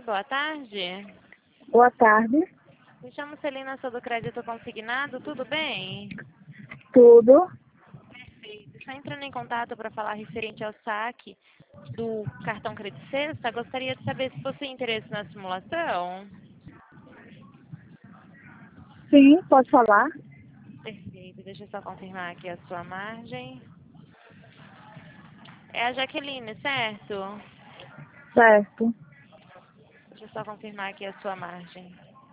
boa tarde. Boa tarde. Me chamo Celina, sou do Crédito Consignado, tudo bem? Tudo? Estou entrando em contato para falar referente ao saque do cartão Credit Sexta. Gostaria de saber se possui interesse na simulação. Sim, pode falar. Perfeito, deixa eu só confirmar aqui a sua margem. É a Jaqueline, certo? Certo. Deixa eu só confirmar aqui a sua margem.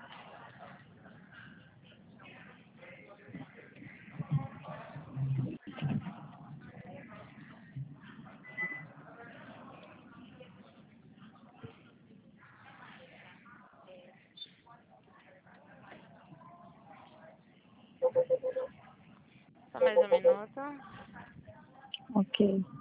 Só mais um minuto. Ok.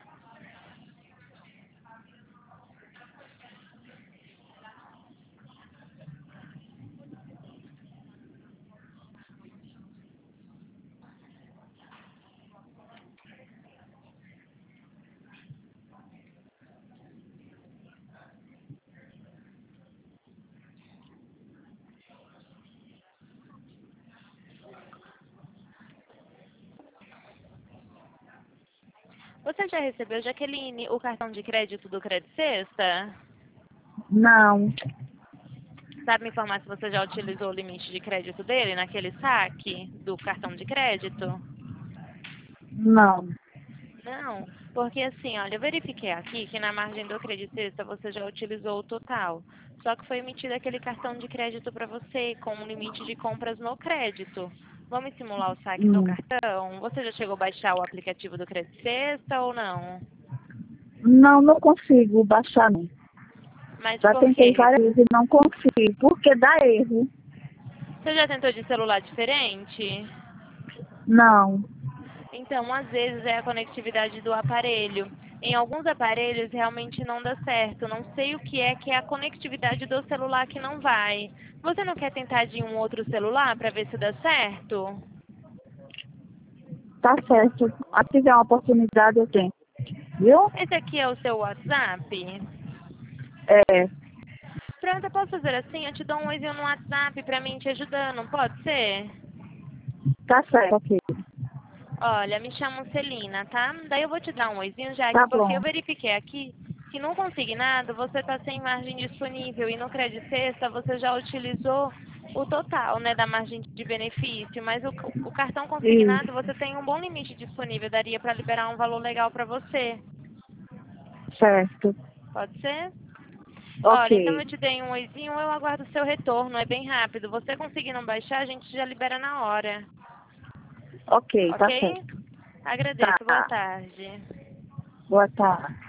Você já recebeu, Jaqueline, o cartão de crédito do Credit Sexta? Não, Sabe me informar se você já utilizou o limite de crédito dele naquele saque do cartão de crédito? não. Não, porque assim, olha, eu verifiquei aqui que na margem do Credit Sexta você já utilizou o total. Só que foi emitido aquele cartão de crédito para você com um limite de compras no crédito. Vamos simular o saque do Hum. cartão? Você já chegou a baixar o aplicativo do Credit Sexta ou não? Não, não consigo baixar, não. Mas Já por tentei quê? várias vezes e não consigo, porque dá erro. Você já tentou de celular diferente? Não. Então, às vezes é a conectividade do aparelho. Em alguns aparelhos realmente não dá certo. Não sei o que é a conectividade do celular que não vai. Você não quer tentar de um outro celular para ver se dá certo? Tá certo. Se tiver uma oportunidade, eu tenho. Viu? Esse aqui é o seu WhatsApp? É. Pronto, eu posso fazer assim? Eu te dou um oizinho no WhatsApp para mim te ajudando, pode ser? Tá certo, ok. Olha, me chamo Celina, tá? Daí eu vou te dar um oizinho, Tá Jaque, porque bom. eu verifiquei aqui que no consignado você está sem margem disponível e no Credit Sexta você já utilizou o total, né, da margem de benefício, mas o cartão consignado Isso. você tem um bom limite disponível, daria para liberar um valor legal para você. Certo. Pode ser? Ok. Olha, então eu te dei um oizinho, eu aguardo o seu retorno, é bem rápido. Você conseguindo baixar, a gente já libera na hora, Ok, tá ok? certo. Agradeço, boa Tá. tarde. Boa tarde.